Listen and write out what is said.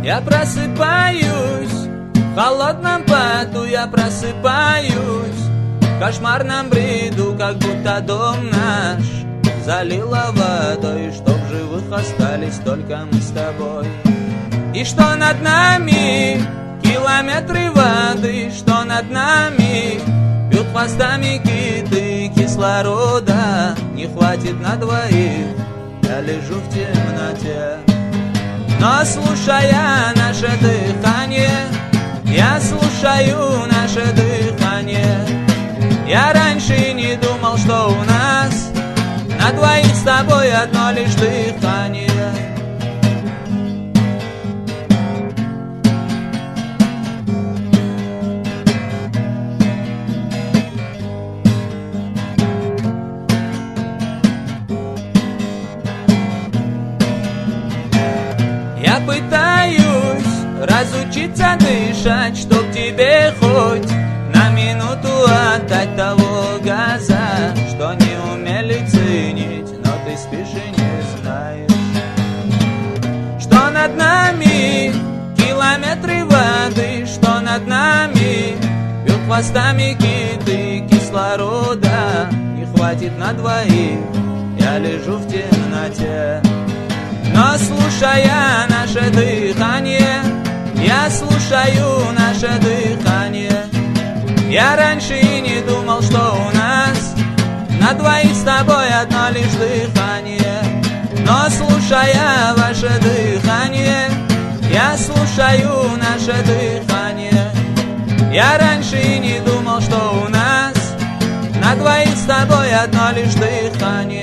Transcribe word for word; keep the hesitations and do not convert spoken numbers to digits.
Я просыпаюсь, в холодном поту я просыпаюсь, в кошмарном бреду, как будто дом наш залило водой, чтоб живых остались только мы с тобой. И что над нами километры воды, что над нами бьют хвостами киты, кислорода не хватит на двоих, я лежу в темноте. Но слушая наше дыхание, я слушаю наше дыхание. Я раньше не думал, что у нас на двоих с тобой одно лишь дыхание. Я пытаюсь разучиться дышать, чтоб тебе хоть на минуту отдать того газа, что не умели ценить, но ты спишь и не знаешь. Что над нами километры воды, что над нами бьют хвостами киты, кислорода не хватит на двоих, я лежу в темноте. Но слушая наше дыхание, я слушаю наше дыхание. Я раньше и не думал, что у нас на двоих с тобой одно лишь дыхание. Но слушая ваше дыхание, я слушаю наше дыхание. Я раньше и не думал, что у нас на двоих с тобой одно лишь дыхание.